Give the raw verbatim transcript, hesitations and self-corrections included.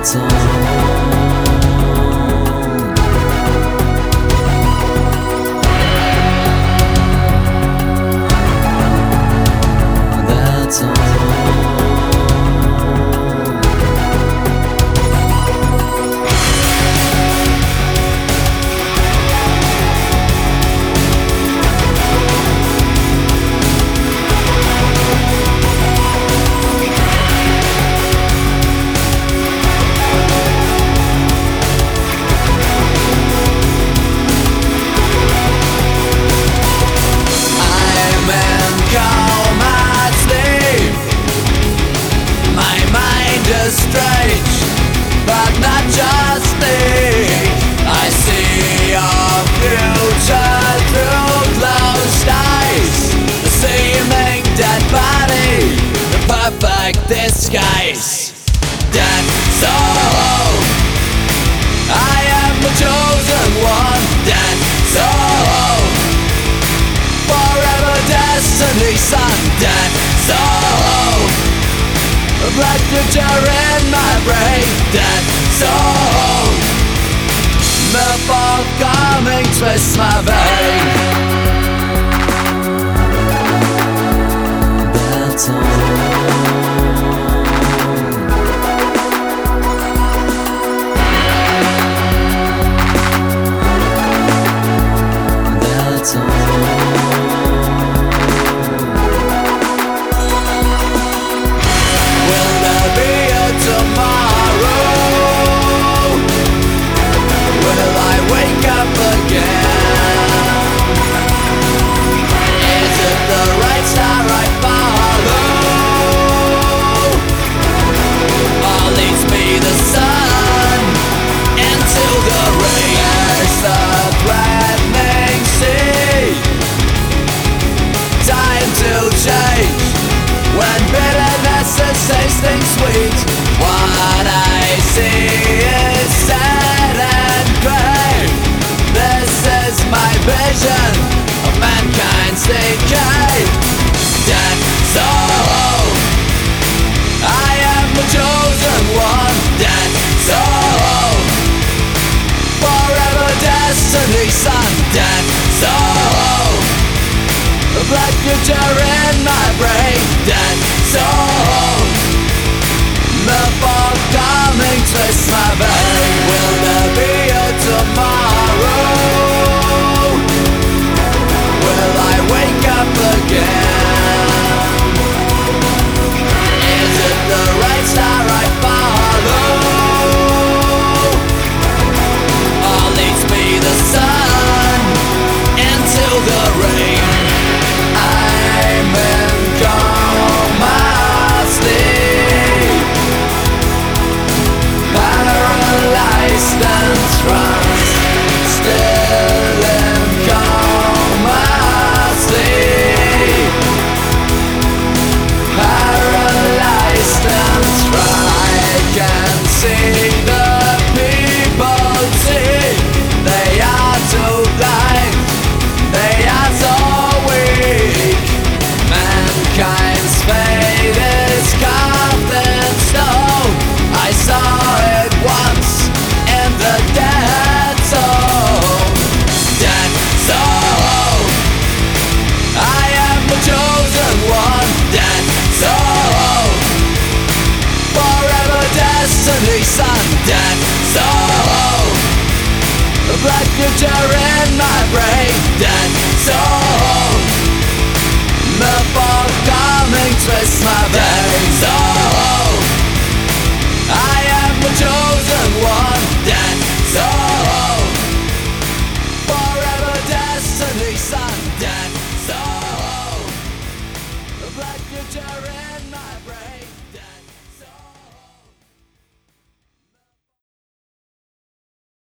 That's all. That's all. Strange, but not just me. I see your future through closed eyes, the seeming dead body, the perfect disguise. That's all. I am the chosen one. That's all. Forever destiny, son. That's all. A black future in my brain. That's all. The forthcoming twists my vein. That's all. That's all. When bitterness is tasting sweet, what I see is sad and grey. This is my vision of mankind's decay. That's all. I am the chosen one. That's all. Forever destiny, son. That's all. A black future in my brain. That's all. The forthcoming twists my vein. Will there be a tomorrow? Will I wake up again? Is it the right star I follow? Or leads me the sun into the rain? I'm in coma sleep, paralyzed and trance, still in coma sleep, paralyzed and trance. I can see the people see, they are too blind, they are so weak. Mankind's fate is carved in stone. I saw it once in the dead zone. That's all. I am the chosen one. That's all. Forever destiny, son. That's all. A black future in my brain. That's all.